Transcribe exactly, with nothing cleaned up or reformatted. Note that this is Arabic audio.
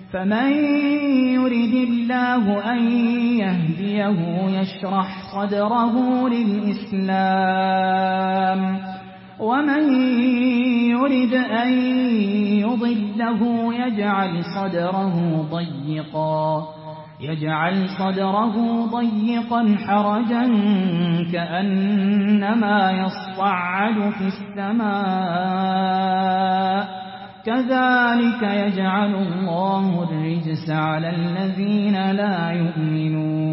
فمن يرد الله أن يهديه يشرح صدره للإسلام ومن يرد أن يضله يجعل صدره ضيقا يجعل صدره ضيقا حرجا كأنما يصعد في السماء كذلك يجعل الله الرجس على الذين لا يؤمنون